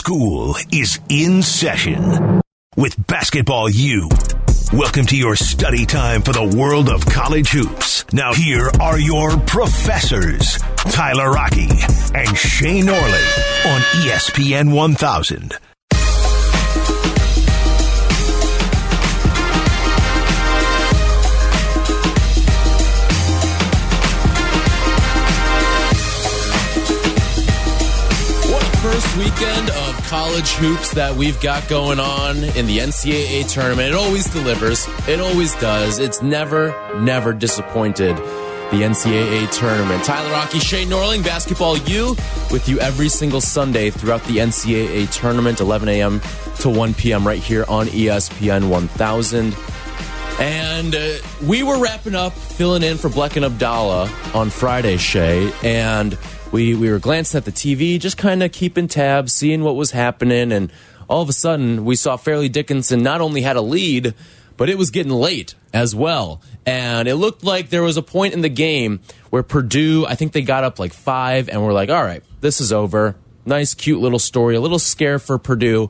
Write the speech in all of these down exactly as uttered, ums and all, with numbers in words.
School is in session with Basketball U. Welcome to your study time for the world of college hoops. Now here are your professors, Tyler Rocky and Shane Orley on E S P N one thousand. First weekend of college hoops that we've got going on in the N C double A tournament. It always delivers. It always does. It's never, never disappointed. The N C double A tournament. Tyler Rocky, Shane Norling, Basketball U, with you every single Sunday throughout the N C double A tournament, eleven a.m. to one p.m. right here on E S P N one thousand. And uh, we were wrapping up, filling in for Bleck and Abdallah on Friday, Shay, and We we were glancing at the T V, just kind of keeping tabs, seeing what was happening, and all of a sudden we saw Fairleigh Dickinson not only had a lead, but it was getting late as well. And it looked like there was a point in the game where Purdue, I think they got up like five, and we're like, all right, this is over. Nice, cute little story, a little scare for Purdue,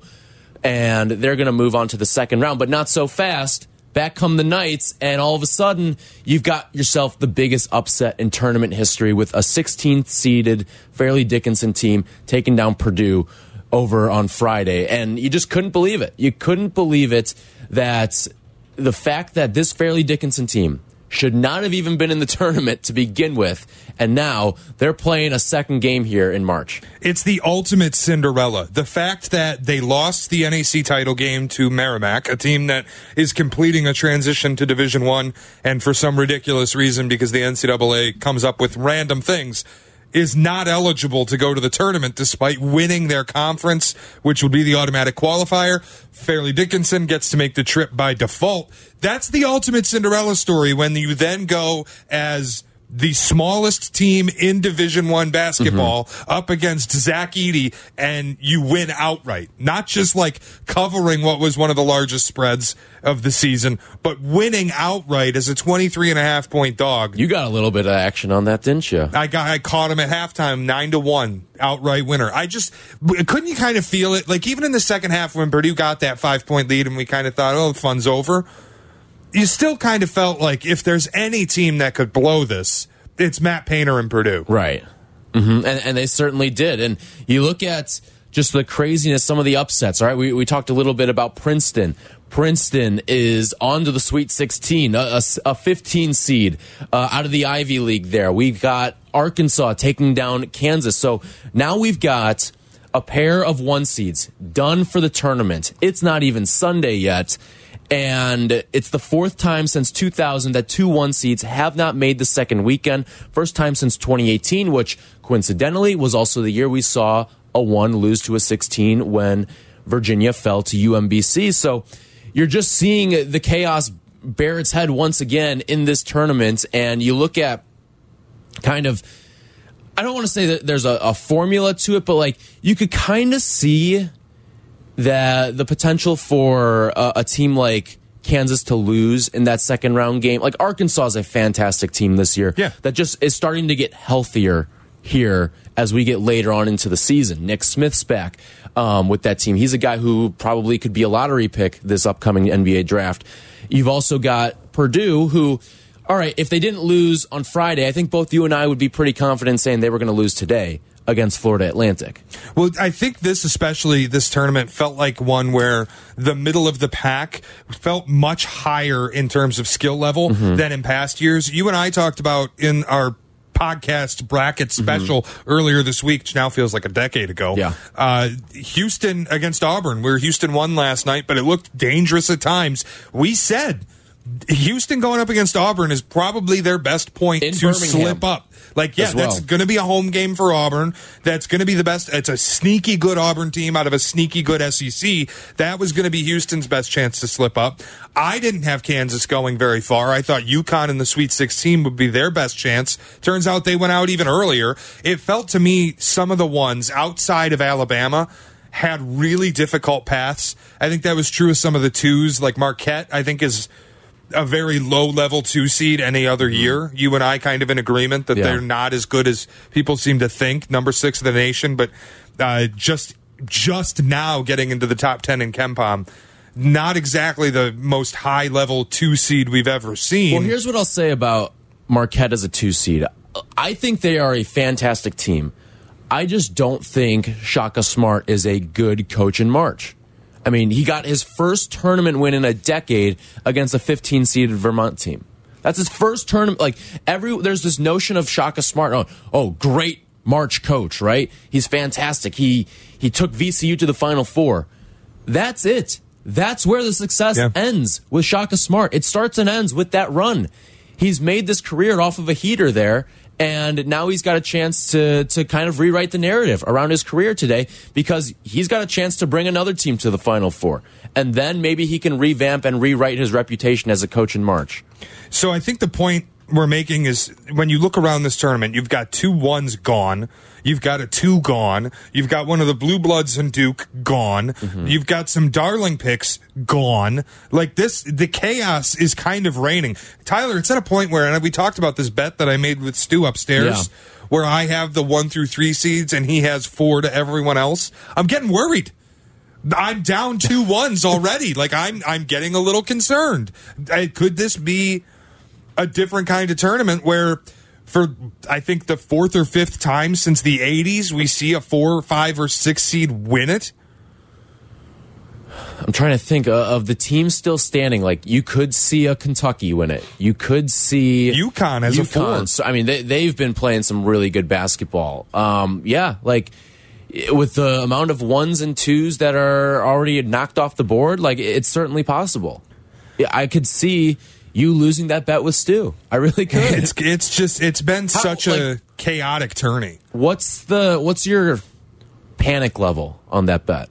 and they're going to move on to the second round, but not so fast. Back come the Knights, and all of a sudden, you've got yourself the biggest upset in tournament history with a sixteenth seeded Fairleigh Dickinson team taking down Purdue over on Friday. And you just couldn't believe it. You couldn't believe it that the fact that this Fairleigh Dickinson team should not have even been in the tournament to begin with, and now they're playing a second game here in March. It's the ultimate Cinderella. The fact that they lost the N A C title game to Merrimack, a team that is completing a transition to Division One, and for some ridiculous reason, because the N C double A comes up with random things, is not eligible to go to the tournament despite winning their conference, which would be the automatic qualifier. Fairleigh Dickinson gets to make the trip by default. That's the ultimate Cinderella story when you then go as the smallest team in Division One basketball mm-hmm. up against Zach Edey, and you win outright. Not just like covering what was one of the largest spreads of the season, but winning outright as a twenty-three and a half point dog. You got a little bit of action on that, didn't you? I got, I caught him at halftime, nine to one, outright winner. I just, couldn't you kind of feel it? Like even in the second half when Purdue got that five point lead and we kind of thought, oh, the fun's over. You still kind of felt like if there's any team that could blow this, it's Matt Painter and Purdue. Right. Mm-hmm. And, and they certainly did. And you look at just the craziness, some of the upsets, all right? We, we talked a little bit about Princeton. Princeton is on to the Sweet sixteen, a, a fifteen seed uh, out of the Ivy League there. We've got Arkansas taking down Kansas. So now we've got a pair of one seeds done for the tournament. It's not even Sunday yet. And it's the fourth time since two thousand that two one seeds have not made the second weekend. First time since twenty eighteen, which coincidentally was also the year we saw a one lose to a sixteen when Virginia fell to U M B C. So you're just seeing the chaos bear its head once again in this tournament. And you look at kind of, I don't want to say that there's a, a formula to it, but like you could kind of see that the potential for a, a team like Kansas to lose in that second round game. Like Arkansas is a fantastic team this year. Yeah. That just is starting to get healthier here as we get later on into the season. Nick Smith's back um, with that team. He's a guy who probably could be a lottery pick this upcoming N B A draft. You've also got Purdue, who, all right, if they didn't lose on Friday, I think both you and I would be pretty confident saying they were going to lose today against Florida Atlantic. Well, I think this especially, this tournament felt like one where the middle of the pack felt much higher in terms of skill level mm-hmm. than in past years. You and I talked about in our podcast bracket special mm-hmm. earlier this week, which now feels like a decade ago. Yeah. Uh, Houston against Auburn, where Houston won last night, but it looked dangerous at times. We said Houston going up against Auburn is probably their best point in to Birmingham. slip up. Like, yeah, well. that's going to be a home game for Auburn. That's going to be the best. It's a sneaky good Auburn team out of a sneaky good S E C. That was going to be Houston's best chance to slip up. I didn't have Kansas going very far. I thought UConn in the Sweet sixteen would be their best chance. Turns out they went out even earlier. It felt to me some of the ones outside of Alabama had really difficult paths. I think that was true of some of the twos, like Marquette, I think is a very low-level two-seed any other year. You and I kind of in agreement that yeah. they're not as good as people seem to think. Number six of the nation, but uh, just just now getting into the top ten in KenPom. Not exactly the most high-level two-seed we've ever seen. Well, here's what I'll say about Marquette as a two-seed. I think they are a fantastic team. I just don't think Shaka Smart is a good coach in March. I mean, he got his first tournament win in a decade against a fifteen-seeded Vermont team. That's his first tournament. Like, every there's this notion of Shaka Smart. Oh, oh, great March coach, right? He's fantastic. He he took V C U to the Final Four. That's it. That's where the success yeah. ends with Shaka Smart. It starts and ends with that run. He's made this career off of a heater there, and now he's got a chance to to kind of rewrite the narrative around his career today because he's got a chance to bring another team to the Final Four. And then maybe he can revamp and rewrite his reputation as a coach in March. So I think the point we're making is when you look around this tournament, you've got two ones gone. You've got a two gone. You've got one of the Blue Bloods and Duke gone. Mm-hmm. You've got some darling picks gone. Like this, the chaos is kind of reigning. Tyler, it's at a point where, and we talked about this bet that I made with Stu upstairs, yeah. where I have the one through three seeds and he has four to everyone else. I'm getting worried. I'm down two ones already. Like I'm, I'm getting a little concerned. I, could this be a different kind of tournament where, for I think the fourth or fifth time since the eighties, we see a four, five, or six seed win it? I'm trying to think of the team still standing. Like, you could see a Kentucky win it. You could see UConn as UConn. a four. So, I mean, they, they've been playing some really good basketball. Um, yeah, like with the amount of ones and twos that are already knocked off the board, like it's certainly possible. I could see you losing that bet with Stu. I really could. It's it's just it's been How, such like, a chaotic tourney. What's the what's your panic level on that bet?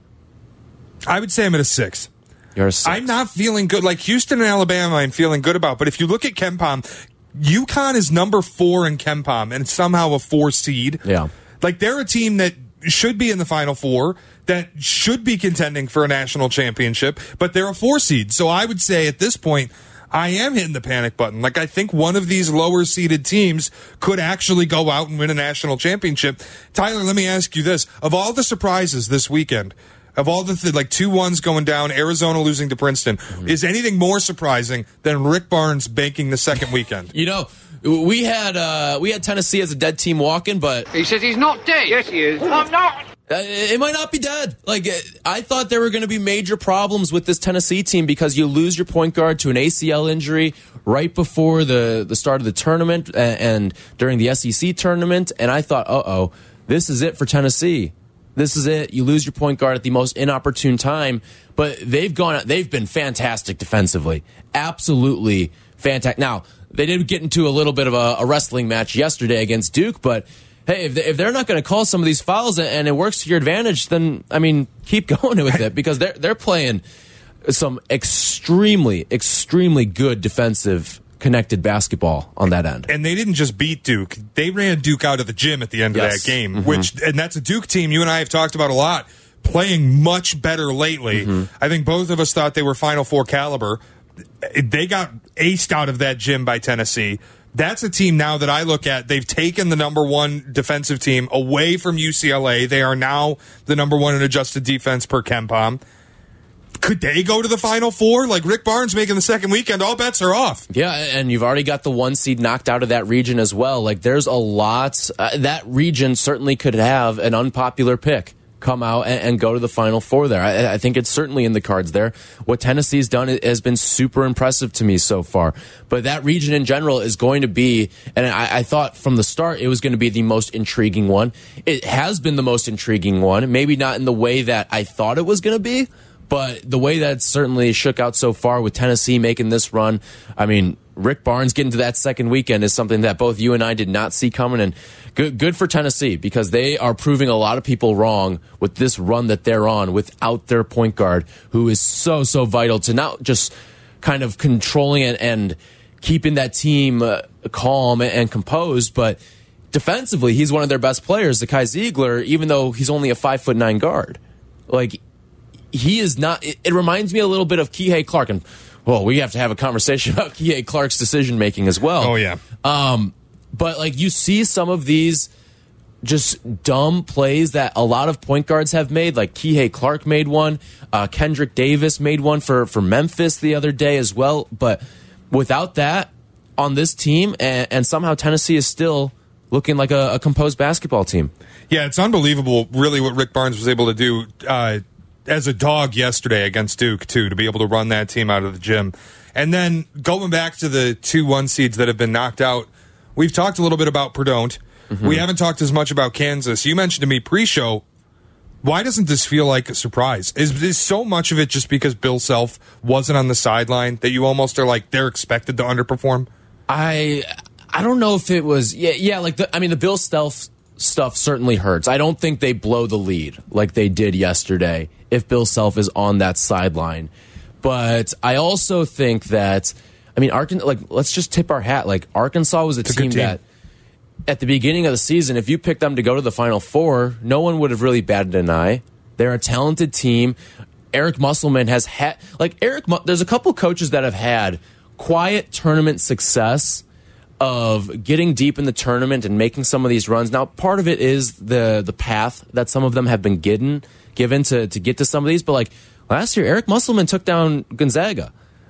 I would say I'm at a six. You're a six. I'm not feeling good. Like Houston and Alabama, I'm feeling good about. But if you look at KenPom, UConn is number four in KenPom and somehow a four seed. Yeah, like they're a team that should be in the Final Four, that should be contending for a national championship, but they're a four seed. So I would say at this point, I am hitting the panic button. Like, I think one of these lower seeded teams could actually go out and win a national championship. Tyler, let me ask you this. Of all the surprises this weekend, of all the, th- like, two ones going down, Arizona losing to Princeton, mm-hmm. is anything more surprising than Rick Barnes banking the second weekend? You know, we had uh, we had Tennessee as a dead team walking, but he says he's not dead. Yes, he is. I'm not. Uh, it might not be dead. Like, I thought there were going to be major problems with this Tennessee team because you lose your point guard to an A C L injury right before the, the start of the tournament and, and during the S E C tournament. And I thought, uh-oh, this is it for Tennessee. This is it. You lose your point guard at the most inopportune time. But they've gone. They've been fantastic defensively. Absolutely fantastic. Now, they did get into a little bit of a, a wrestling match yesterday against Duke, but hey, if, they, if they're not going to call some of these fouls and it works to your advantage, then, I mean, keep going with it because they're, they're playing some extremely, extremely good defensive connected basketball on that end. And they didn't just beat Duke. They ran Duke out of the gym at the end yes. of that game, mm-hmm. which, and that's a Duke team you and I have talked about a lot, playing much better lately. Mm-hmm. I think both of us thought they were Final Four caliber. They got aced out of that gym by Tennessee. That's a team now that I look at. They've taken the number one defensive team away from U C L A. They are now the number one in adjusted defense per KenPom. Could they go to the Final Four? Like Rick Barnes making the second weekend, all bets are off. Yeah, and you've already got the one seed knocked out of that region as well. Like there's a lot. Uh, that region certainly could have an unpopular pick come out and, and go to the Final Four there. I, I think it's certainly in the cards there. What Tennessee's done has been super impressive to me so far. But that region in general is going to be, and I, I thought from the start it was going to be the most intriguing one. It has been the most intriguing one. Maybe not in the way that I thought it was going to be, but the way that it's certainly shook out so far with Tennessee making this run. I mean, Rick Barnes getting to that second weekend is something that both you and I did not see coming. And good, good for Tennessee because they are proving a lot of people wrong with this run that they're on without their point guard, who is so, so vital to not just kind of controlling it and keeping that team uh, calm and composed, but defensively, he's one of their best players, Zakai Ziegler, even though he's only a five foot nine guard. Like, he is not, it, it reminds me a little bit of Kihei Clark. And, well, we have to have a conversation about Kihei Clark's decision making as well. Oh, yeah. Um, but, like, you see some of these just dumb plays that a lot of point guards have made. Like Kihei Clark made one. Uh, Kendrick Davis made one for, for Memphis the other day as well. But without that on this team, and, and somehow Tennessee is still looking like a, a composed basketball team. Yeah, it's unbelievable, really, what Rick Barnes was able to do uh, as a dog yesterday against Duke, too, to be able to run that team out of the gym. And then going back to the two one seeds that have been knocked out, we've talked a little bit about Perdon't. Mm-hmm. We haven't talked as much about Kansas. You mentioned to me pre-show, why doesn't this feel like a surprise? Is, is so much of it just because Bill Self wasn't on the sideline that you almost are like they're expected to underperform? I I don't know if it was yeah yeah like the, I mean the Bill Self stuff certainly hurts. I don't think they blow the lead like they did yesterday if Bill Self is on that sideline. But I also think that I mean Arkansas, like let's just tip our hat. Like Arkansas was a team, team that at the beginning of the season, if you picked them to go to the Final Four, no one would have really batted an eye. They're a talented team. Eric Musselman has had like Eric. There's a couple coaches that have had quiet tournament success of getting deep in the tournament and making some of these runs. Now, part of it is the the path that some of them have been given given to to get to some of these. But like last year, Eric Musselman took down Gonzaga.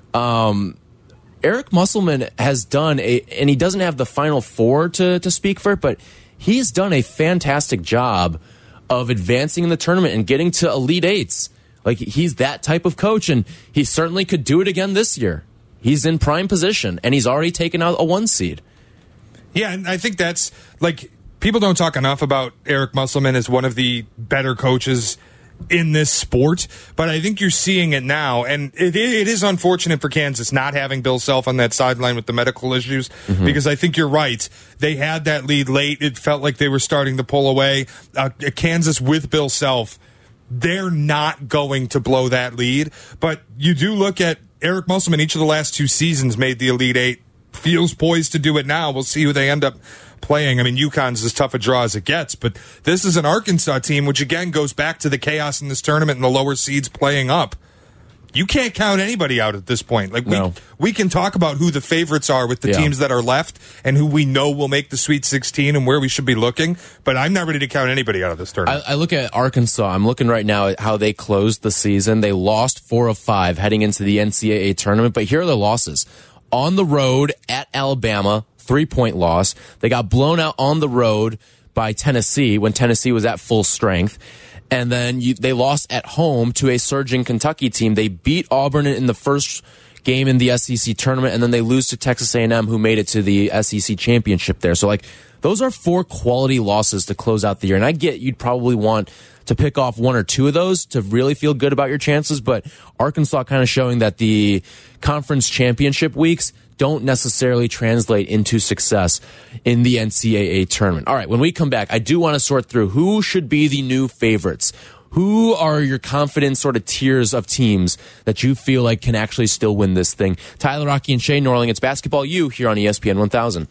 Um, Eric Musselman has done a, and he doesn't have the Final Four to to speak for it, but he's done a fantastic job of advancing in the tournament and getting to Elite Eights. Like he's that type of coach, and he certainly could do it again this year. He's in prime position, and he's already taken out a one seed. Yeah, and I think that's, like, people don't talk enough about Eric Musselman as one of the better coaches in this sport, but I think you're seeing it now, and it, it is unfortunate for Kansas not having Bill Self on that sideline with the medical issues, mm-hmm. because I think you're right. They had that lead late. It felt like they were starting to pull away. Uh, Kansas with Bill Self, they're not going to blow that lead, but you do look at Eric Musselman, each of the last two seasons made the Elite Eight, feels poised to do it now. We'll see who they end up playing. I mean, UConn's as tough a draw as it gets, but this is an Arkansas team, which again goes back to the chaos in this tournament and the lower seeds playing up. You can't count anybody out at this point. Like no. we, we can talk about who the favorites are with the yeah. teams that are left and who we know will make the Sweet sixteen and where we should be looking, but I'm not ready to count anybody out of this tournament. I, I look at Arkansas. I'm looking right now at how they closed the season. They lost four of five heading into the N C double A tournament, but here are the losses. On the road at Alabama, three-point loss. They got blown out on the road by Tennessee when Tennessee was at full strength. And then you, they lost at home to a surging Kentucky team. They beat Auburn in the first game in the S E C tournament, and then they lose to Texas A and M, who made it to the S E C championship there. So, like, those are four quality losses to close out the year. And I get you'd probably want to pick off one or two of those to really feel good about your chances, but Arkansas kind of showing that the conference championship weeks don't necessarily translate into success in the N C double A tournament. All right, when we come back, I do want to sort through who should be the new favorites. Who are your confident sort of tiers of teams that you feel like can actually still win this thing? Tyler Rocky and Shay Norling, it's Basketball U here on E S P N one thousand.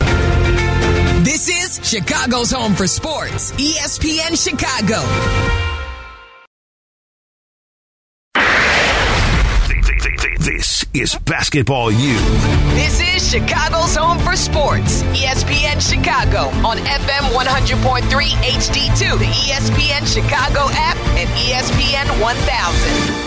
This is Chicago's home for sports, E S P N Chicago. This is Basketball U. This is Chicago's home for sports, E S P N Chicago on F M one hundred point three H D two, the E S P N Chicago app, and E S P N one thousand.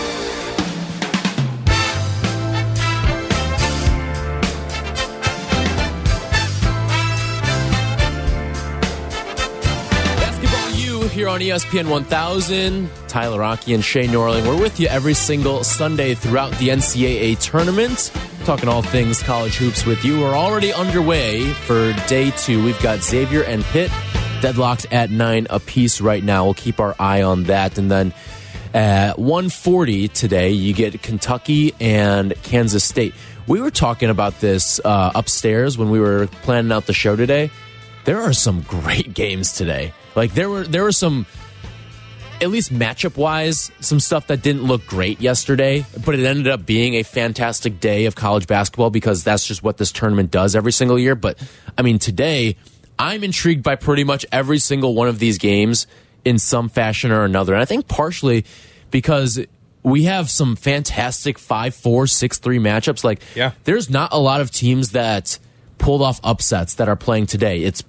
Here on E S P N one thousand, Tyler Rocky and Shay Norling. We're with you every single Sunday throughout the N C double A tournament, talking all things college hoops with you. We're already underway for day two. We've got Xavier and Pitt deadlocked at nine apiece right now. We'll keep our eye on that. And then at one forty today, you get Kentucky and Kansas State. We were talking about this uh, upstairs when we were planning out the show today. There are some great games today. Like there were there were some, at least matchup wise, some stuff that didn't look great yesterday, but it ended up being a fantastic day of college basketball because that's just what this tournament does every single year. But I mean, today I'm intrigued by pretty much every single one of these games in some fashion or another. And I think partially because we have some fantastic five four, six three matchups. Like, yeah. There's not a lot of teams that pulled off upsets that are playing today. It's Pitt,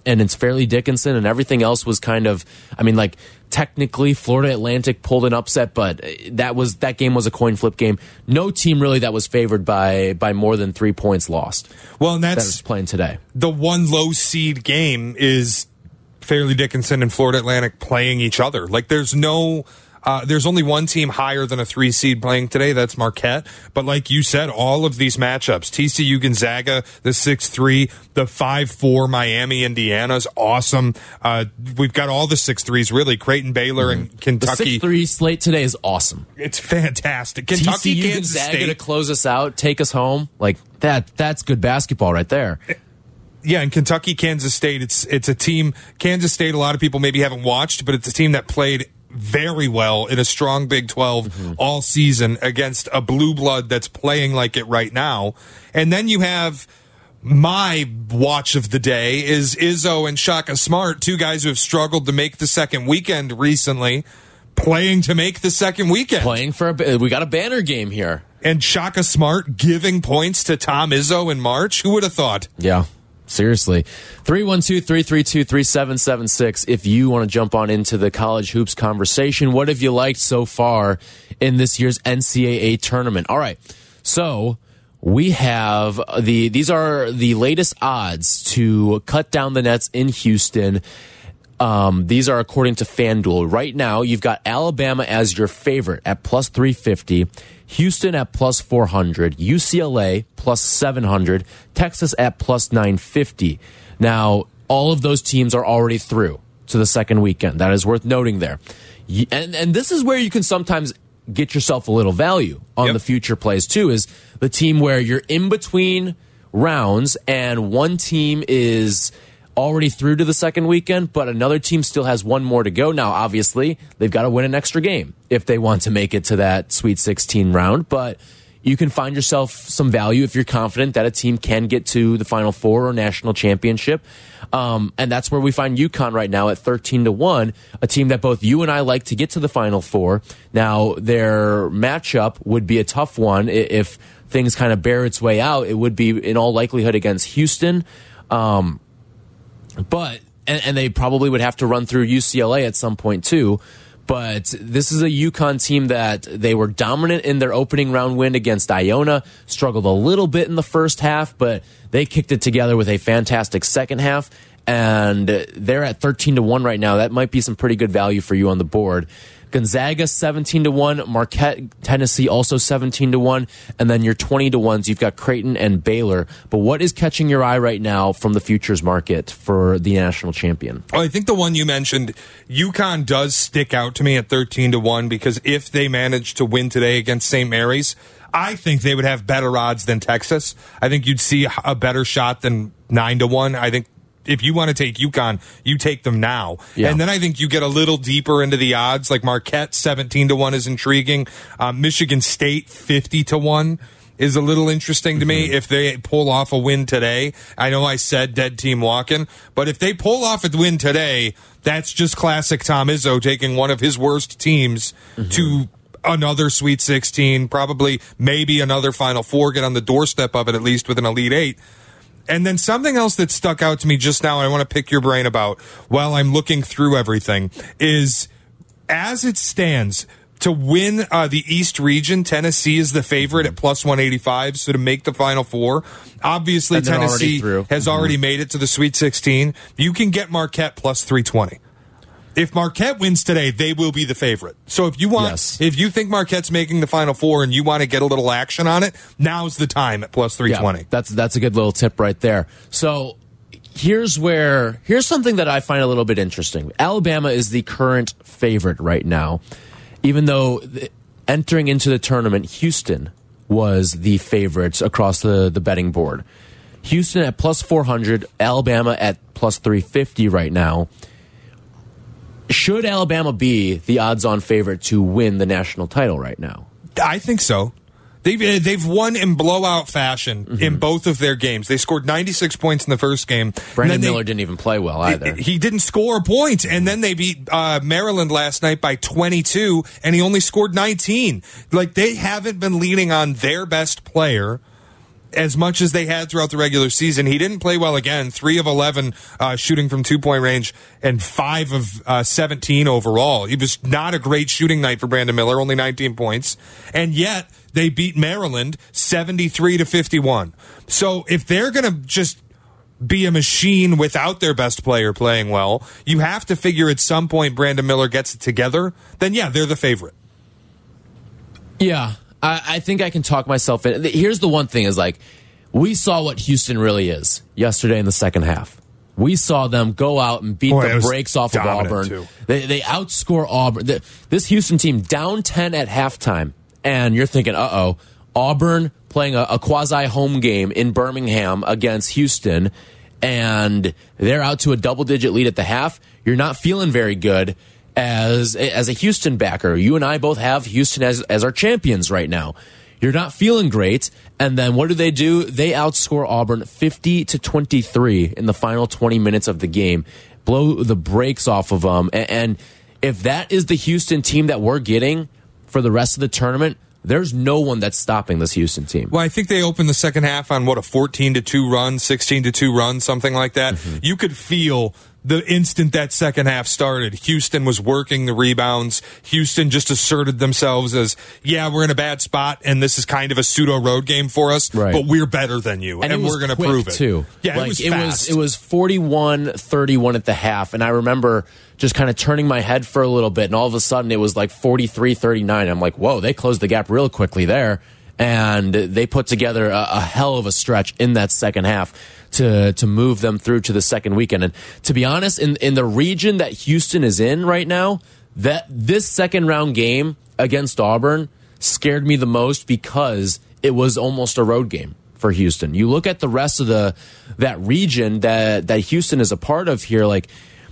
and it's Fairleigh Dickinson, and everything else was kind of, I mean, like, technically Florida Atlantic pulled an upset, but that was that game was a coin flip game. No team really that was favored by by more than three points lost. Well, and that's that playing today. The one low seed game is Fairleigh Dickinson and Florida Atlantic playing each other. Like, there's no. Uh, there's only one team higher than a three seed playing today. That's Marquette. But like you said, all of these matchups, T C U Gonzaga, the six three, the five four Miami Indiana's awesome. Uh, we've got all the six threes, really. Creighton, Baylor, and Kentucky. The six three slate today is awesome. It's fantastic. Kentucky, T C U Kansas Gonzaga State to close us out, take us home. Like, that. That's good basketball right there. Yeah, and Kentucky, Kansas State, it's it's a team. Kansas State, a lot of people maybe haven't watched, but it's a team that played very well in a strong Big twelve mm-hmm. all season against a blue blood that's playing like it right now. And then you have my watch of the day is Izzo and Shaka Smart, two guys who have struggled to make the second weekend recently, playing to make the second weekend. Playing for a, we got a banner game here. And Shaka Smart giving points to Tom Izzo in March. Who would have thought? Yeah. Seriously. three one two, three three two, three seven seven six if you want to jump on into the college hoops conversation. What have you liked so far in this year's N C double A tournament? All right. So we have the, these are the latest odds to cut down the nets in Houston. Um, these are according to FanDuel. Right now, you've got Alabama as your favorite at plus three fifty. Houston at plus four hundred, U C L A plus seven hundred, Texas at plus nine fifty. Now, all of those teams are already through to the second weekend. That is worth noting there. And, and this is where you can sometimes get yourself a little value on yep. the future plays, too, is the team where you're in between rounds and one team is already through to the second weekend, but another team still has one more to go. Now, obviously, they've got to win an extra game if they want to make it to that Sweet sixteen round, but you can find yourself some value if you're confident that a team can get to the Final Four or national championship. Um, and that's where we find UConn right now at thirteen to one, a team that both you and I like to get to the Final Four. Now, their matchup would be a tough one if things kind of bear its way out. It would be in all likelihood against Houston. Um, But, and, and they probably would have to run through U C L A at some point too. But this is a UConn team that they were dominant in their opening round win against Iona, struggled a little bit in the first half, but they kicked it together with a fantastic second half. And they're at thirteen to one right now. That might be some pretty good value for you on the board. Gonzaga seventeen to one, Marquette, Tennessee also seventeen to one, and then your twenty to ones, you've got Creighton and Baylor. But what is catching your eye right now from the futures market for the national champion? Oh, I think the one you mentioned, UConn does stick out to me at thirteen to one because if they manage to win today against Saint Mary's, I think they would have better odds than Texas. I think you'd see a better shot than nine to one. I think if you want to take UConn, you take them now. Yeah. And then I think you get a little deeper into the odds, like Marquette seventeen to one is intriguing. Um, Michigan State fifty to one is a little interesting to mm-hmm. me if they pull off a win today. I know I said dead team walking, but if they pull off a win today, that's just classic Tom Izzo taking one of his worst teams mm-hmm. to another Sweet sixteen, probably maybe another Final Four, get on the doorstep of it at least with an Elite Eight. And then something else that stuck out to me just now, I want to pick your brain about while I'm looking through everything, is as it stands, to win uh, the East region, Tennessee is the favorite at plus one eighty-five. So to make the Final Four, obviously Tennessee already has mm-hmm. already made it to the Sweet sixteen. You can get Marquette plus three twenty. If Marquette wins today, they will be the favorite. So if you want, yes. if you think Marquette's making the Final Four and you want to get a little action on it, now's the time at plus three twenty. Yeah, that's that's a good little tip right there. So here's where here's something that I find a little bit interesting. Alabama is the current favorite right now, even though entering into the tournament, Houston was the favorites across the the betting board. Houston at plus four hundred, Alabama at plus three fifty right now. Should Alabama be the odds-on favorite to win the national title right now? I think so. They've they've won in blowout fashion mm-hmm. in both of their games. They scored ninety-six points in the first game. Brandon Miller they, didn't even play well either. He didn't score a point, and then they beat uh, Maryland last night by twenty-two, and he only scored nineteen. Like, they haven't been leaning on their best player as much as they had throughout the regular season. He didn't play well again. three of eleven uh, shooting from two-point range and five of uh, seventeen overall. It was not a great shooting night for Brandon Miller, only nineteen points. And yet, they beat Maryland seventy-three to fifty-one. So if they're going to just be a machine without their best player playing well, you have to figure at some point Brandon Miller gets it together. Then, yeah, they're the favorite. Yeah. I, I think I can talk myself in. Here's the one thing is like, we saw what Houston really is yesterday in the second half. We saw them go out and beat Boy, the brakes off of Auburn. Too. They, they outscore Auburn. The, this Houston team down ten at halftime. And you're thinking, uh-oh, Auburn playing a, a quasi-home game in Birmingham against Houston, and they're out to a double-digit lead at the half. You're not feeling very good. As as a Houston backer, you and I both have Houston as as our champions right now. You're not feeling great, and then what do they do? They outscore Auburn fifty to twenty-three in the final twenty minutes of the game, blow the brakes off of them. And, and if that is the Houston team that we're getting for the rest of the tournament, there's no one that's stopping this Houston team. Well, I think they opened the second half on what, a fourteen to two run, sixteen to two run, something like that. Mm-hmm. You could feel the instant that second half started, Houston was working the rebounds. Houston just asserted themselves as, yeah, we're in a bad spot, and this is kind of a pseudo road game for us, right. but we're better than you, and, and we're going to prove it. Too. Yeah, like, it was it fast. was it was forty-one thirty-one at the half, and I remember just kind of turning my head for a little bit, and all of a sudden it was like forty-three thirty-nine. I'm like, whoa, they closed the gap real quickly there, and they put together a, a hell of a stretch in that second half to to move them through to the second weekend. And to be honest, in in the region that Houston is in right now, that this second round game against Auburn scared me the most because it was almost a road game for Houston. You look at the rest of the that region that that Houston is a part of here, like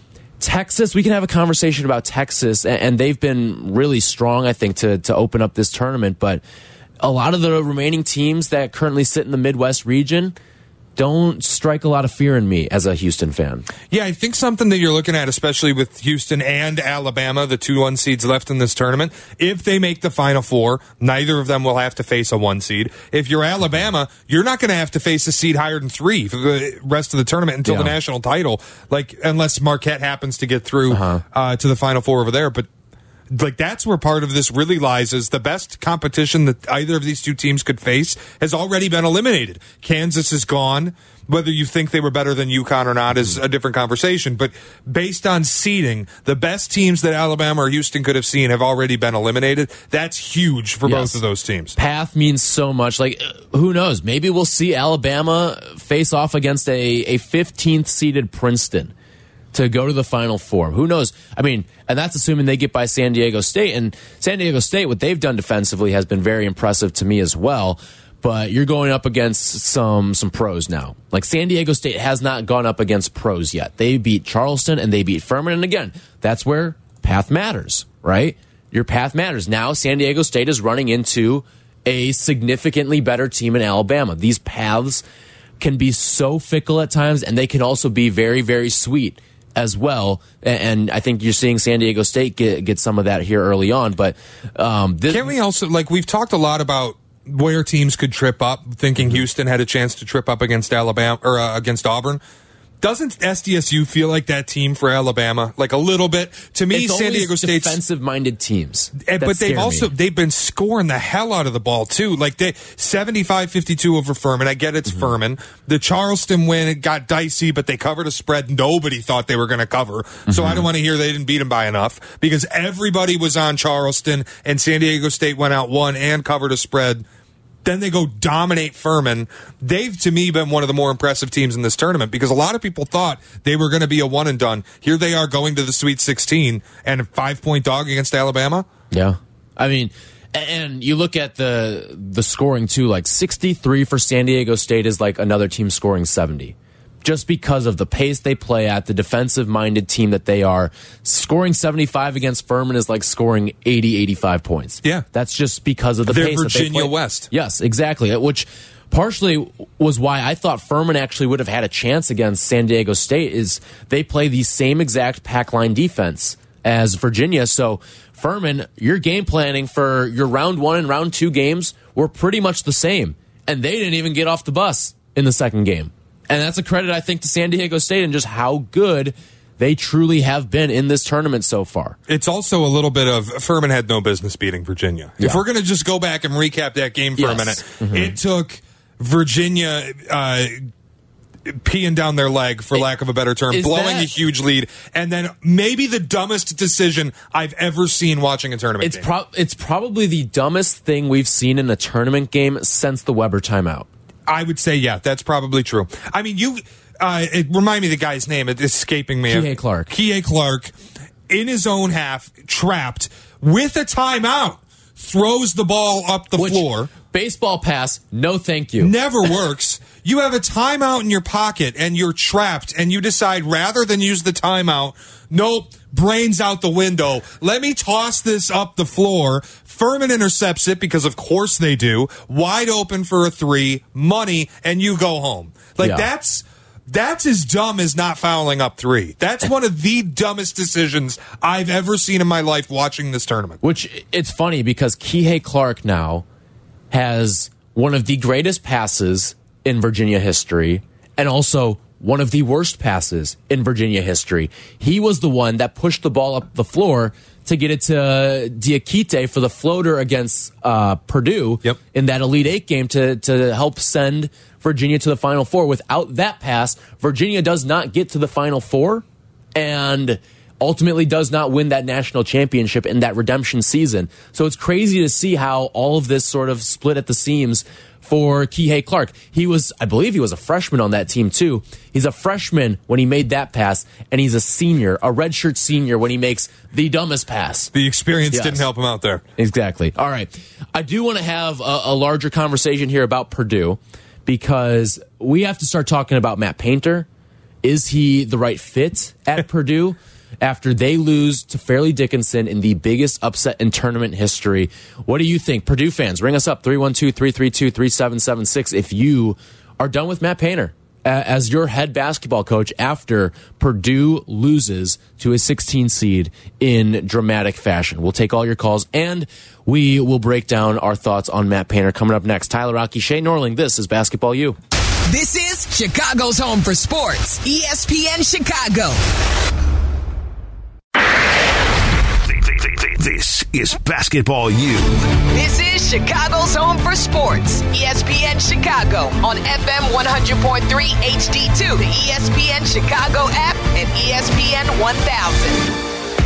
Texas. We can have a conversation about Texas, and, and they've been really strong, I think, to to open up this tournament. But a lot of the remaining teams that currently sit in the Midwest region don't strike a lot of fear in me as a Houston fan. Yeah, I think something that you're looking at, especially with Houston and Alabama, the two one seeds left in this tournament, if they make the Final Four, neither of them will have to face a one seed. If you're Alabama, you're not going to have to face a seed higher than three for the rest of the tournament until yeah. the national title, like unless Marquette happens to get through uh-huh. uh, to the Final Four over there. But like that's where part of this really lies, is the best competition that either of these two teams could face has already been eliminated. Kansas is gone. Whether you think they were better than UConn or not is a different conversation. But based on seeding, the best teams that Alabama or Houston could have seen have already been eliminated. That's huge for yes. both of those teams. Path means so much. Like, who knows? Maybe we'll see Alabama face off against a, a fifteenth seeded Princeton to go to the Final Four. Who knows? I mean, and that's assuming they get by San Diego State. And San Diego State, what they've done defensively has been very impressive to me as well. But you're going up against some some pros now. Like San Diego State has not gone up against pros yet. They beat Charleston and they beat Furman. And again, that's where path matters, right? Your path matters. Now San Diego State is running into a significantly better team in Alabama. These paths can be so fickle at times, and they can also be very, very sweet as well. And I think you're seeing San Diego State get, get some of that here early on. But um, this, Can't we also, like, we've talked a lot about where teams could trip up, thinking Houston had a chance to trip up against Alabama or uh, against Auburn. Doesn't S D S U feel like that team for Alabama? Like a little bit. To me, it's San Diego State's defensive-minded teams. And, but they've also me. they've been scoring the hell out of the ball too. Like they seventy-five fifty-two over Furman. I get it's mm-hmm. Furman. The Charleston win, it got dicey, but they covered a spread nobody thought they were going to cover. Mm-hmm. So I don't want to hear they didn't beat them by enough, because everybody was on Charleston, and San Diego State went out one and covered a spread. Then they go dominate Furman. They've, to me, been one of the more impressive teams in this tournament, because a lot of people thought they were going to be a one and done. Here they are going to the Sweet sixteen and a five-point dog against Alabama. Yeah. I mean, and you look at the the scoring, too. Like sixty-three for San Diego State is like another team scoring seventy. Just because of the pace they play at, the defensive-minded team that they are. Scoring seventy-five against Furman is like scoring eighty, eighty-five points. Yeah. That's just because of the They're pace Virginia that they play. West. Yes, exactly. Which partially was why I thought Furman actually would have had a chance against San Diego State, is they play the same exact pack line defense as Virginia. So Furman, your game planning for your round one and round two games were pretty much the same. and they didn't even get off the bus in the second game. And that's a credit, I think, to San Diego State and just how good they truly have been in this tournament so far. It's also a little bit of Furman had no business beating Virginia. Yeah. If we're going to just go back and recap that game for yes. a minute, mm-hmm. it took Virginia uh, peeing down their leg, for it, lack of a better term, blowing that, a huge lead, and then maybe the dumbest decision I've ever seen watching a tournament it's game. Pro- it's probably the dumbest thing we've seen in a tournament game since the Weber timeout. I would say, yeah, that's probably true. I mean, you... Uh, it remind me of the guy's name. It's escaping me. Kihei Clark. Kihei Clark, in his own half, trapped with a timeout, throws the ball up the Which, floor. Baseball pass, no thank you. Never works. You have a timeout in your pocket, and you're trapped, and you decide rather than use the timeout, nope, brains out the window. Let me toss this up the floor. Furman intercepts it because, of course, they do. Wide open for a three, money, and you go home. Like, yeah. that's... That's as dumb as not fouling up three. That's one of the dumbest decisions I've ever seen in my life watching this tournament. Which, it's funny because Kihei Clark now has one of the greatest passes in Virginia history and also one of the worst passes in Virginia history. He was the one that pushed the ball up the floor to get it to Diakite for the floater against uh, Purdue yep. in that Elite Eight game to, to help send Virginia to the Final Four. Without that pass, Virginia does not get to the Final Four and ultimately does not win that national championship in that redemption season. So it's crazy to see how all of this sort of split at the seams for Kihei Clark. He was, I believe he was a freshman on that team too. He's a freshman when he made that pass, and he's a senior, a redshirt senior when he makes the dumbest pass. The experience yes. didn't help him out there. Exactly. All right. I do want to have a, a larger conversation here about Purdue because we have to start talking about Matt Painter. Is he the right fit at Purdue? After they lose to Fairleigh Dickinson in the biggest upset in tournament history. What do you think? Purdue fans, ring us up, three one two, three three two, three seven seven six if you are done with Matt Painter as your head basketball coach after Purdue loses to a sixteen seed in dramatic fashion. We'll take all your calls, and we will break down our thoughts on Matt Painter coming up next. Tyler Rocky, Shay Norling, this is Basketball U. This is Chicago's home for sports, E S P N Chicago. This is Basketball U. This is Chicago's home for sports. E S P N Chicago on F M one hundred point three H D two, the E S P N Chicago app, and E S P N one thousand.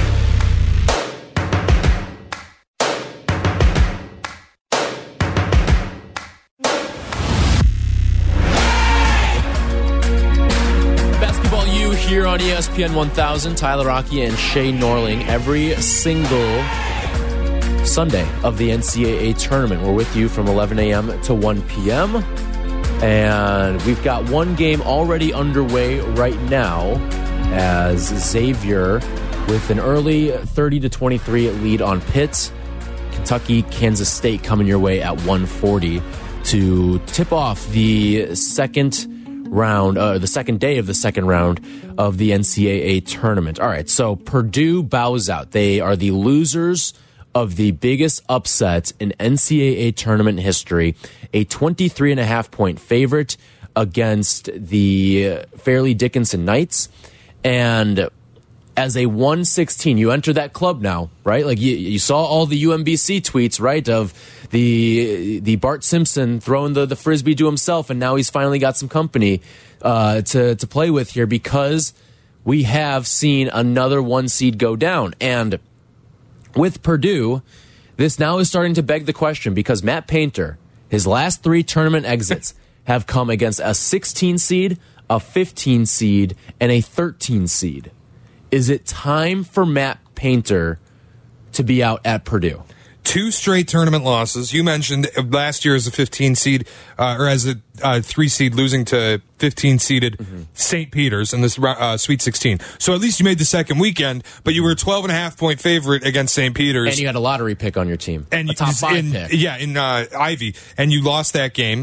Here on E S P N one thousand, Tyler Rocky and Shay Norling every single Sunday of the N C double A tournament. We're with you from eleven a.m. to one p.m. And we've got one game already underway right now as Xavier with an early thirty to twenty-three lead on Pitt. Kentucky, Kansas State coming your way at one forty to tip off the second round, uh, the second day of the second round of the N C double A tournament. All right, so Purdue bows out. They are the losers of the biggest upset in N C double A tournament history, a twenty-three and a half point favorite against the Fairleigh Dickinson Knights. And as a one sixteen, you enter that club now, right? Like you, you saw all the U M B C tweets, right? Of the the Bart Simpson throwing the, the Frisbee to himself, and now he's finally got some company uh, to, to play with here because we have seen another one seed go down. And with Purdue, this now is starting to beg the question because Matt Painter, his last three tournament exits have come against a sixteen seed, a fifteen seed, and a thirteen seed. Is it time for Matt Painter to be out at Purdue? Two straight tournament losses. You mentioned last year as a fifteen seed, uh, or as a uh, three seed, losing to fifteen seeded mm-hmm. Saint Peter's in this uh, Sweet sixteen. So at least you made the second weekend, but you were a twelve and a half point favorite against Saint Peter's. And you had a lottery pick on your team. And a top five in, pick. Yeah, in uh, Ivy. And you lost that game.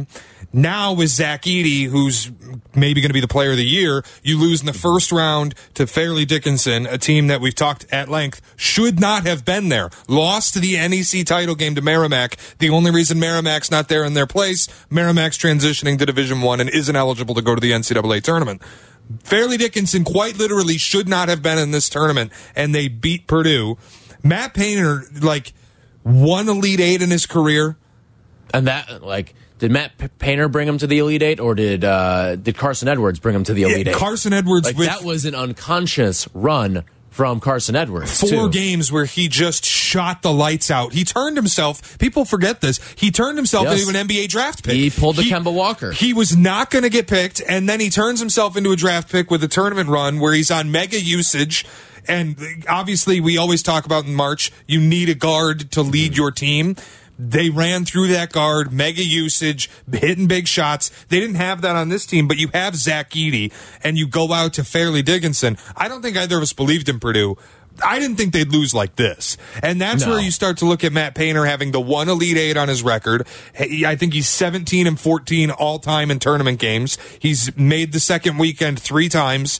Now with Zach Edey, who's maybe going to be the player of the year, you lose in the first round to Fairleigh Dickinson, a team that we've talked at length should not have been there. Lost the N E C title game to Merrimack. The only reason Merrimack's not there in their place, Merrimack's transitioning to Division One and isn't eligible to go to the N C double A tournament. Fairleigh Dickinson quite literally should not have been in this tournament, and they beat Purdue. Matt Painter, like, one Elite Eight in his career. And that, like... Did Matt P- Painter bring him to the Elite Eight, or did uh, did Carson Edwards bring him to the Elite yeah, Eight? Carson Edwards. Like, with that was an unconscious run from Carson Edwards. Four too. games where he just shot the lights out. He turned himself. People forget this. He turned himself yes. into an N B A draft pick. He pulled the he, Kemba Walker. He was not going to get picked, and then he turns himself into a draft pick with a tournament run where he's on mega usage. And obviously, we always talk about in March, you need a guard to lead your team. They ran through that guard, mega usage, hitting big shots. They didn't have that on this team, but you have Zach Edey, and you go out to Fairleigh Dickinson. I don't think either of us believed in Purdue. I didn't think they'd lose like this. And that's no. where you start to look at Matt Painter having the one Elite Eight on his record. I think he's seventeen and fourteen all-time in tournament games. He's made the second weekend three times.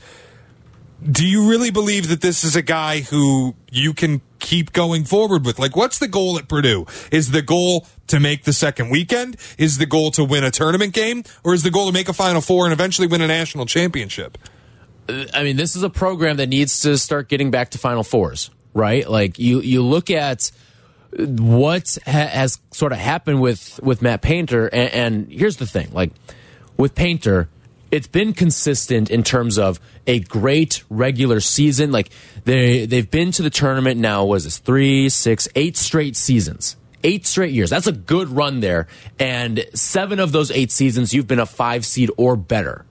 Do you really believe that this is a guy who you can keep going forward with? Like, what's the goal at Purdue? Is the goal to make the second weekend? Is the goal to win a tournament game? Or is the goal to make a Final Four and eventually win a national championship? I mean, this is a program that needs to start getting back to Final Fours, right? Like, you, you look at what ha- has sort of happened with, with Matt Painter, and, and here's the thing. Like, with Painter, it's been consistent in terms of a great regular season. Like, they, they've been to the tournament now, was this three, six, eight straight seasons. Eight straight years. That's a good run there. And seven of those eight seasons, you've been a five seed or better.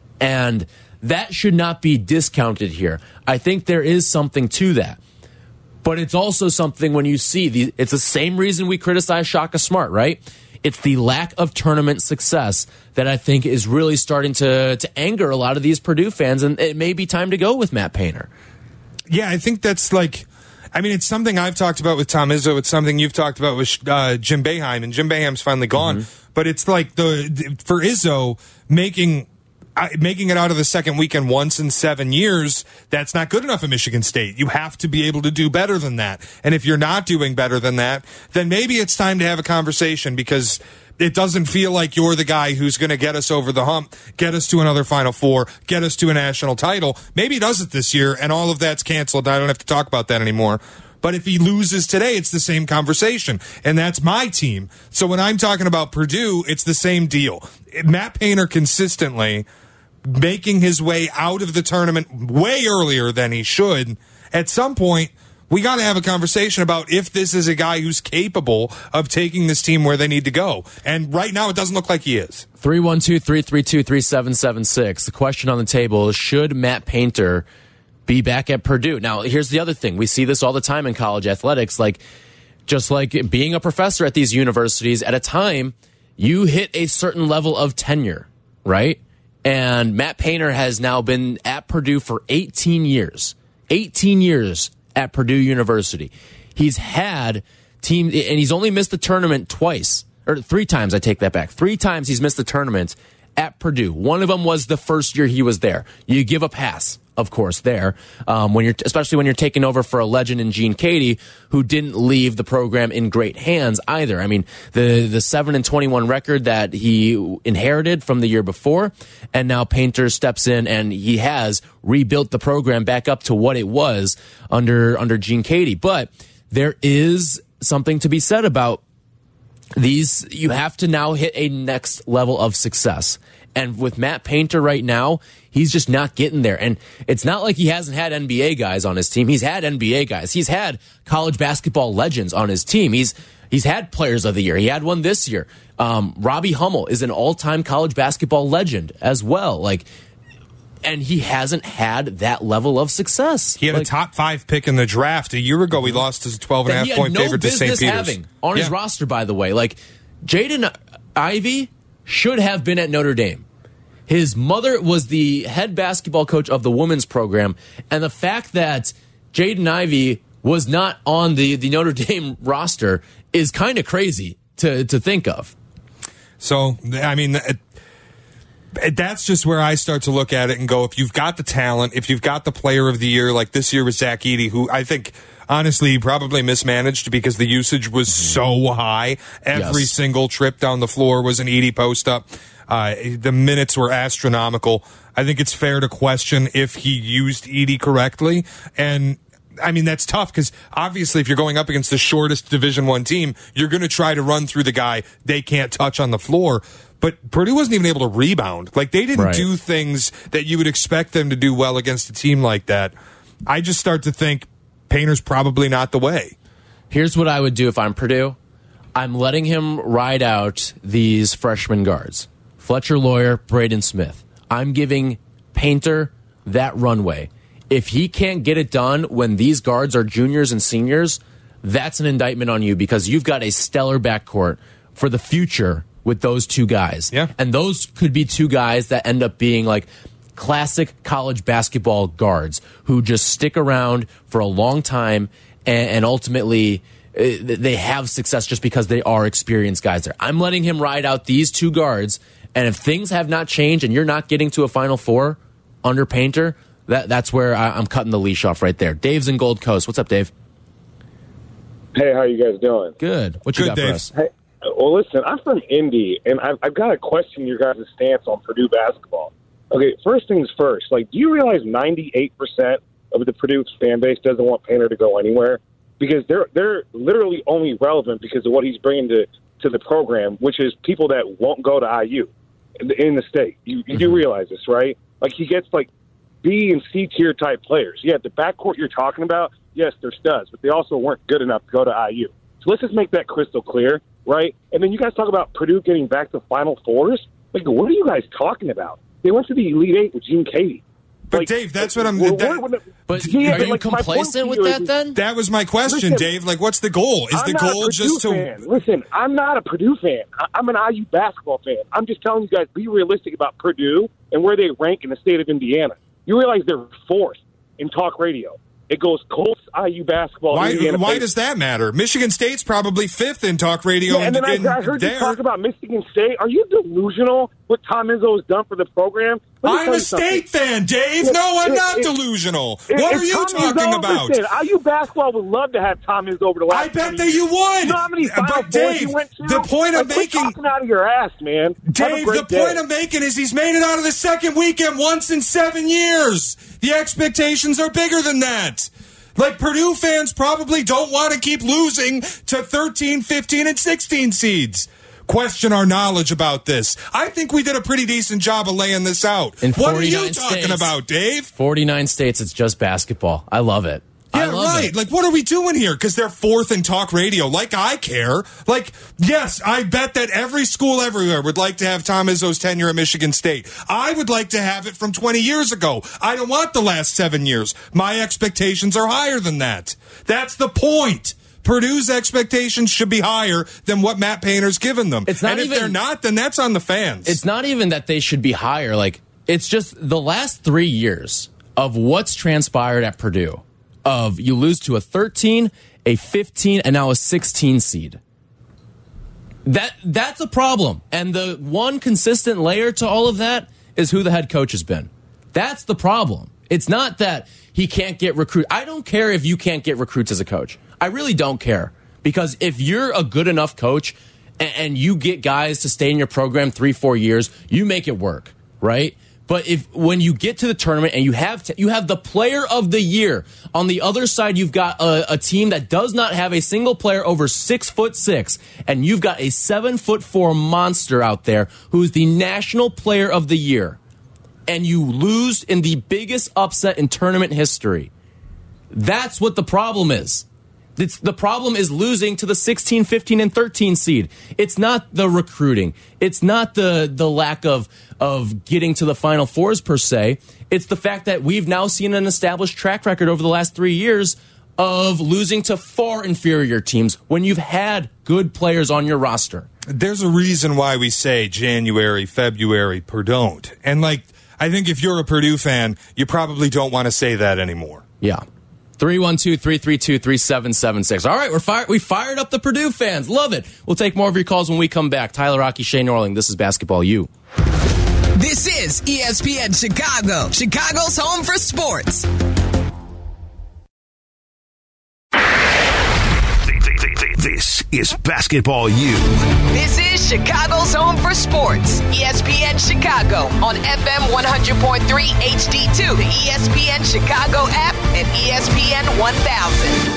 And that should not be discounted here. I think there is something to that. But it's also something when you see, the, it's the same reason we criticize Shaka Smart, right? It's the lack of tournament success that I think is really starting to, to anger a lot of these Purdue fans, and it may be time to go with Matt Painter. Yeah, I think that's like, I mean, it's something I've talked about with Tom Izzo. It's something you've talked about with uh, Jim Boeheim, and Jim Boeheim's finally gone. Mm-hmm. But it's like the for Izzo making uh, making it out of the second weekend once in seven years. That's not good enough at Michigan State. You have to be able to do better than that. And if you're not doing better than that, then maybe it's time to have a conversation, because it doesn't feel like you're the guy who's going to get us over the hump, get us to another Final Four, get us to a national title. Maybe he does it this year, and all of that's canceled. I don't have to talk about that anymore. But if he loses today, it's the same conversation, and that's my team. So when I'm talking about Purdue, it's the same deal. Matt Painter consistently making his way out of the tournament way earlier than he should. At some point, we got to have a conversation about if this is a guy who's capable of taking this team where they need to go. And right now, it doesn't look like he is. three one two, three three two, three seven seven six. The question on the table is, should Matt Painter be back at Purdue? Now, here's the other thing. We see this all the time in college athletics. Like, just like being a professor at these universities, at a time, you hit a certain level of tenure, right? And Matt Painter has now been at Purdue for eighteen years. eighteen years at Purdue University. He's had team, and he's only missed the tournament twice, or three times, I take that back. Three times he's missed the tournament at Purdue. One of them was the first year he was there. You give a pass, of course, there, um, when you're, especially when you're taking over for a legend in Gene Cady, who didn't leave the program in great hands either. I mean, the the seven and twenty-one record that he inherited from the year before, and now Painter steps in and he has rebuilt the program back up to what it was under under Gene Cady. But there is something to be said about these. You have to now hit a next level of success. And with Matt Painter right now, he's just not getting there. And it's not like he hasn't had N B A guys on his team. He's had N B A guys. He's had college basketball legends on his team. He's he's had players of the year. He had one this year. Um, Robbie Hummel is an all-time college basketball legend as well. Like, and he hasn't had that level of success. He had like, a top five pick in the draft. A year ago, he lost as a twelve and a half point no favorite to Saint Peter's. Having on yeah. his roster, by the way. Like, Jaden Ivey should have been at Notre Dame. His mother was the head basketball coach of the women's program, and the fact that Jaden Ivey was not on the, the Notre Dame roster is kind of crazy to, to think of. So, I mean, it, it, that's just where I start to look at it and go, if you've got the talent, if you've got the player of the year, like this year with Zach Edey, who I think, honestly, he probably mismanaged because the usage was so high. Every yes. single trip down the floor was an Edey post-up. Uh, the minutes were astronomical. I think it's fair to question if he used Edey correctly. And, I mean, that's tough because obviously if you're going up against the shortest Division One team, you're going to try to run through the guy they can't touch on the floor. But Purdue wasn't even able to rebound. Like, they didn't right. do things that you would expect them to do well against a team like that. I just start to think Painter's probably not the way. Here's what I would do if I'm Purdue. I'm letting him ride out these freshman guards. Fletcher Lawyer, Braden Smith. I'm giving Painter that runway. If he can't get it done when these guards are juniors and seniors, that's an indictment on you because you've got a stellar backcourt for the future with those two guys. Yeah. And those could be two guys that end up being like classic college basketball guards who just stick around for a long time and, and ultimately uh, they have success just because they are experienced guys there. I'm letting him ride out these two guards. And if things have not changed and you're not getting to a Final Four under Painter, that that's where I, I'm cutting the leash off right there. Dave's in Gold Coast. What's up, Dave? Hey, how you guys doing? Good. What you Good, got Dave. for us? Hey, well, listen, I'm from Indy, and I've, I've got to question your guys' stance on Purdue basketball. Okay, first things first. Like, do you realize ninety-eight percent of the Purdue fan base doesn't want Painter to go anywhere? Because they're they're literally only relevant because of what he's bringing to, to the program, which is people that won't go to I U. In the state. You, you mm-hmm. do realize this, right? Like, he gets, like, B and C tier type players. Yeah, the backcourt you're talking about, yes, they're studs, but they also weren't good enough to go to I U. So let's just make that crystal clear, right? And then you guys talk about Purdue getting back to Final Fours. Like, what are you guys talking about? They went to the Elite Eight with Gene Katie. But, like, Dave, that's what I'm... We're, that, we're, but yeah, are but you like, complacent with that, is, then? That was my question, listen, Dave. Like, what's the goal? Is I'm the not goal a just to... fan. Listen, I'm not a Purdue fan. I, I'm an I U basketball fan. I'm just telling you guys, be realistic about Purdue and where they rank in the state of Indiana. You realize they're fourth in talk radio. It goes Colts, I U basketball. Why, Indiana why State. does that matter? Michigan State's probably fifth in talk radio. Yeah, and then in, I, I heard there. you talk about Michigan State. Are you delusional what Tom Izzo has done for the program? I'm a State fan, Dave. It, no, I'm it, not it, delusional. It, what are you Tom talking Izzo, about? Listen, I U basketball would love to have Tom Izzo over the last I bet that years. you would. You know how many Final But Fours Dave, you went to? the point I'm like, making... Quit talking out of your ass, man. Dave, the day. point I'm making is he's made it out of the second weekend once in seven years. The expectations are bigger than that. Like, Purdue fans probably don't want to keep losing to thirteen, fifteen, and sixteen seeds. Question our knowledge about this. I think we did a pretty decent job of laying this out. In what are you states, talking about, Dave? forty-nine states, it's just basketball. I love it. Yeah, right. It. Like, what are we doing here? Because they're fourth in talk radio. Like, I care. Like, yes, I bet that every school everywhere would like to have Tom Izzo's tenure at Michigan State. I would like to have it from twenty years ago. I don't want the last seven years. My expectations are higher than that. That's the point. Purdue's expectations should be higher than what Matt Painter's given them. It's not and if even, they're not, then that's on the fans. It's not even that they should be higher. Like, it's just the last three years of what's transpired at Purdue. Of you lose to a thirteen, a fifteen, and now a sixteen seed. That that's a problem. And the one consistent layer to all of that is who the head coach has been. That's the problem. It's not that he can't get recruit. I don't care if you can't get recruits as a coach. I really don't care. Because if you're a good enough coach and, and you get guys to stay in your program three, four years, you make it work, right? But if when you get to the tournament and you have t- you have the player of the year on the other side, you've got a, a team that does not have a single player over six foot six, and you've got a seven foot four monster out there who's the national player of the year, and you lose in the biggest upset in tournament history. That's what the problem is. It's, the problem is losing to the sixteen, fifteen, and thirteen seed. It's not the recruiting. It's not the the lack of of getting to the Final Fours per se. It's the fact that we've now seen an established track record over the last three years of losing to far inferior teams when you've had good players on your roster. There's a reason why we say January, February, Purdue. And, like, I think if you're a Purdue fan, you probably don't want to say that anymore. Yeah. three one two, three three two, three seven seven six. All right, we're fired. We fired up the Purdue fans. Love it. We'll take more of your calls when we come back. Tyler Rocky, Shane Norling. This is Basketball U. This is E S P N Chicago, Chicago's home for sports. This is Basketball U. This is Chicago's home for sports. E S P N Chicago on F M one hundred point three H D two, the E S P N Chicago app, and E S P N one thousand.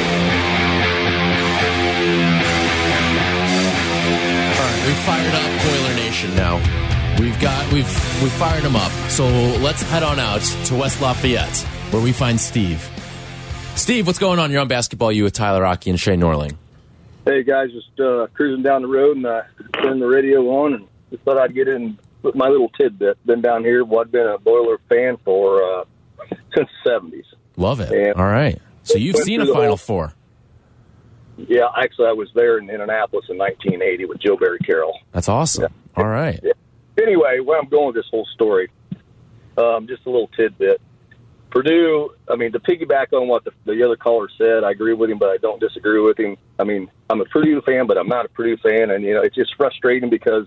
All right, we've fired up Boiler Nation now. We've got we've we've fired them up. So let's head on out to West Lafayette, where we find Steve. Steve, what's going on? You're on Basketball U with Tyler Rocky and Shane Norling. Hey guys, just uh, cruising down the road and uh, turned the radio on and just thought I'd get in with my little tidbit. Been down here, well, I've been a Boiler fan for uh, since the seventies. Love it. And all right, so you've seen a Final whole, Four. Yeah, actually, I was there in Indianapolis in nineteen eighty with Joe Barry Carroll. That's awesome. Yeah. All right. Yeah. Anyway, where I'm going with this whole story, um, just a little tidbit. Purdue, I mean, to piggyback on what the, the other caller said, I agree with him, but I don't disagree with him. I mean, I'm a Purdue fan, but I'm not a Purdue fan, and, you know, it's just frustrating because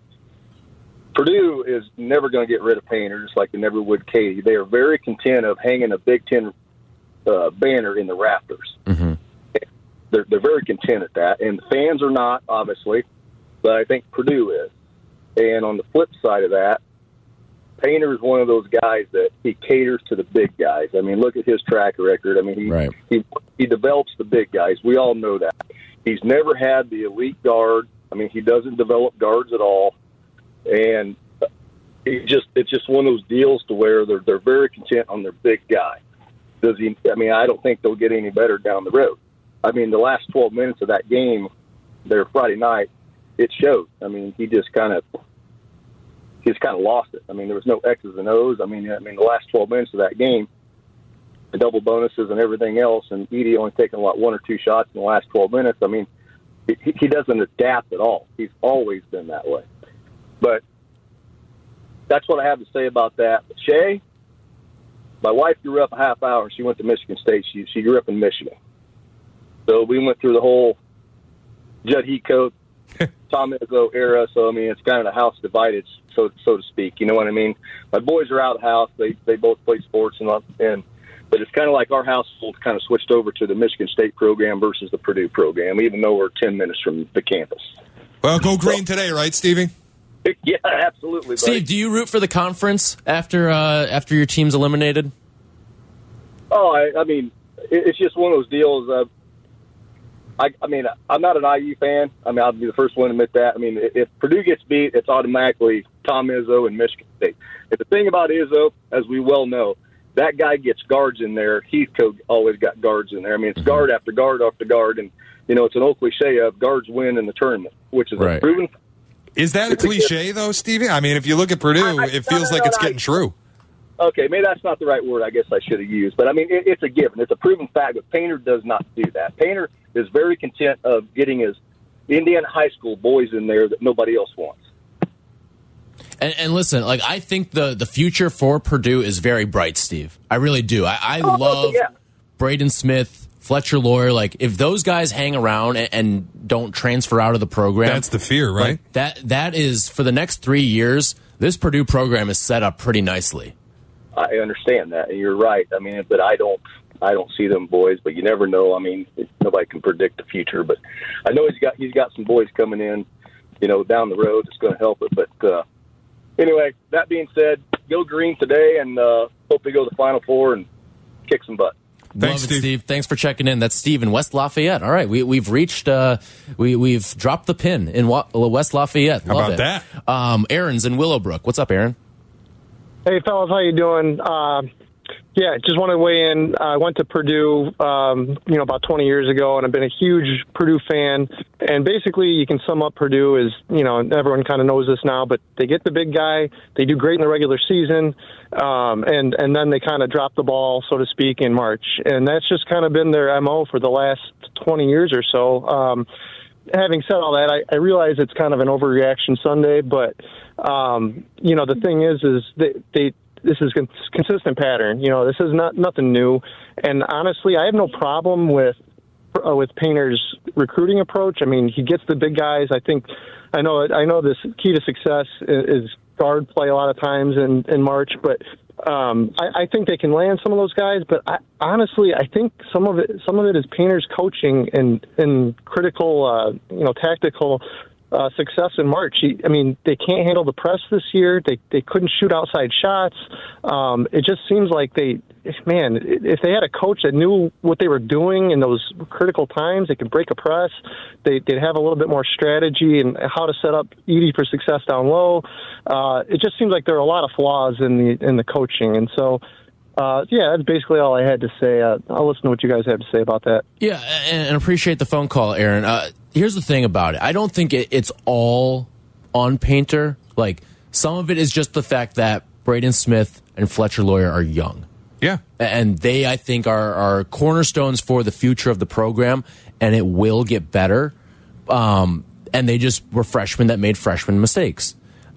Purdue is never going to get rid of Painter, just like they never would Katie. They are very content of hanging a Big Ten uh, banner in the rafters. Mm-hmm. They're, they're very content at that, and the fans are not, obviously, but I think Purdue is. And on the flip side of that, Painter is one of those guys that he caters to the big guys. I mean, look at his track record. I mean, he right. he, he develops the big guys. We all know that. He's never had the elite guard. I mean, he doesn't develop guards at all. And he just it's just one of those deals to where they're they're very content on their big guy. Does he? I mean, I don't think they'll get any better down the road. I mean, the last twelve minutes of that game there Friday night, it showed. I mean, he just kind of he just kind of lost it. I mean, there was no X's and O's. I mean, I mean, the last twelve minutes of that game, the double bonuses and everything else, and Edey only taking what one or two shots in the last twelve minutes. I mean, he, he doesn't adapt at all. He's always been that way. But that's what I have to say about that. But Shay, my wife grew up a half hour. She went to Michigan State. She she grew up in Michigan. So we went through the whole Judd Heathcote, Tom Izzo era. So, I mean, it's kind of the house divided, so so to speak. You know what I mean? My boys are out of the house. They they both play sports, and, and but it's kind of like our household kind of switched over to the Michigan State program versus the Purdue program, even though we're ten minutes from the campus. Well, go green today, right, Stevie? Yeah, absolutely. Buddy. Steve, do you root for the conference after uh, after your team's eliminated? Oh, I, I mean, it, it's just one of those deals. Uh, I, I mean, I'm not an I U fan. I mean, I'll be the first one to admit that. I mean, if Purdue gets beat, it's automatically Tom Izzo and Michigan State. And the thing about Izzo, as we well know, that guy gets guards in there. Heathcote always got guards in there. I mean, it's mm-hmm. guard after guard after guard. And, you know, it's an old cliche of guards win in the tournament, which is right. a proven. Is that a cliche, though, Stevie? I mean, if you look at Purdue, I, I, it feels no, no, like it's no, getting I, true. Okay, maybe that's not the right word I guess I should have used. But, I mean, it, it's a given. It's a proven fact that Painter does not do that. Painter is very content of getting his Indiana high school boys in there that nobody else wants. And, and listen, like I think the, the future for Purdue is very bright, Steve. I really do. I, I oh, love yeah. Braden Smith, Fletcher Loyer. Like if those guys hang around and, and don't transfer out of the program, that's the fear, right? Like that that is for the next three years. This Purdue program is set up pretty nicely. I understand that, and you're right. I mean, but I don't, I don't see them boys. But you never know. I mean, nobody can predict the future. But I know he's got he's got some boys coming in, you know, down the road that's going to help it. But uh, anyway, that being said, go green today, and uh, hope they go to the Final Four and kick some butt. Thanks, Love it, Steve. Steve. Thanks for checking in. That's Steve in West Lafayette. All right, we, we've reached, uh, we, we've dropped the pin in Wa- West Lafayette. Love How about it. that? Um, Aaron's in Willowbrook. What's up, Aaron? Hey, fellas, how you doing? Uh, yeah, just want to weigh in. I went to Purdue, um, you know, about twenty years ago, and I've been a huge Purdue fan. And basically, you can sum up Purdue as, you know, everyone kind of knows this now, but they get the big guy, they do great in the regular season, um, and and then they kind of drop the ball, so to speak, in March. And that's just kind of been their M O for the last twenty years or so. Um, having said all that, I, I realize it's kind of an overreaction Sunday, but um, you know, the thing is, is they, they this is a consistent pattern. You know, this is not nothing new. And honestly, I have no problem with uh, with Painter's recruiting approach. I mean, he gets the big guys. I think I know I know this key to success is, is guard play a lot of times in, in March, but um, I, I think they can land some of those guys. But I, honestly, I think some of it some of it is Painter's coaching and and critical, uh, you know, tactical. Uh, success in March. He, I mean, they can't handle the press this year. They they couldn't shoot outside shots. Um, it just seems like they, man, if they had a coach that knew what they were doing in those critical times, they could break a press. They, they'd have a little bit more strategy and how to set up Edey for success down low. Uh, it just seems like there are a lot of flaws in the in the coaching, and so. Uh, yeah, that's basically all I had to say. Uh, I'll listen to what you guys have to say about that. Yeah, and, and appreciate the phone call, Aaron. Uh, here's the thing about it. I don't think it, it's all on Painter. Like, some of it is just the fact that Braden Smith and Fletcher Loyer are young. Yeah. And they, I think, are, are cornerstones for the future of the program, and it will get better. Um, and they just were freshmen that made freshman mistakes.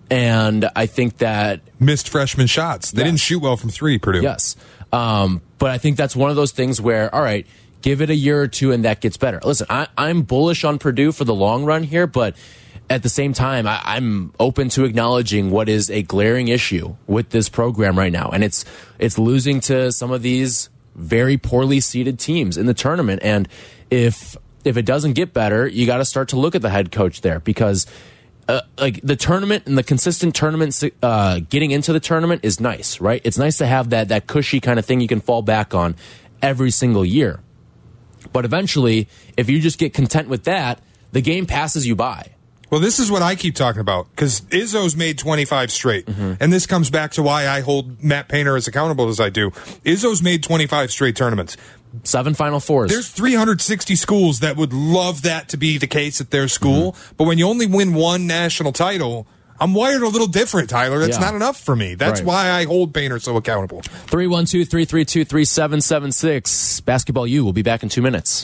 And I think that missed freshman shots. They yes. didn't shoot well from three, Purdue. Yes. Um, but I think that's one of those things where, all right, give it a year or two and that gets better. Listen, I, I'm bullish on Purdue for the long run here, but at the same time, I, I'm open to acknowledging what is a glaring issue with this program right now. And it's it's losing to some of these very poorly seeded teams in the tournament. And if if it doesn't get better, you got to start to look at the head coach there, because Uh, like the tournament and the consistent tournament, uh, getting into the tournament is nice, right? It's nice to have that that cushy kind of thing you can fall back on every single year. But eventually, if you just get content with that, the game passes you by. Well, this is what I keep talking about, because Izzo's made twenty-five straight. Mm-hmm. And this comes back to why I hold Matt Painter as accountable as I do. Izzo's made twenty-five straight tournaments. Seven Final Fours. There's three hundred sixty schools that would love that to be the case at their school. Mm-hmm. But when you only win one national title, I'm wired a little different, Tyler. That's yeah. not enough for me. That's right. why I hold Painter so accountable. three one two, three three two, three seven seven six. Basketball U will be back in two minutes.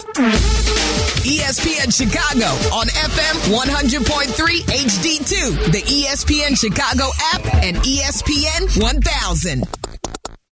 E S P N Chicago on F M one hundred point three H D two, the E S P N Chicago app, and E S P N one thousand.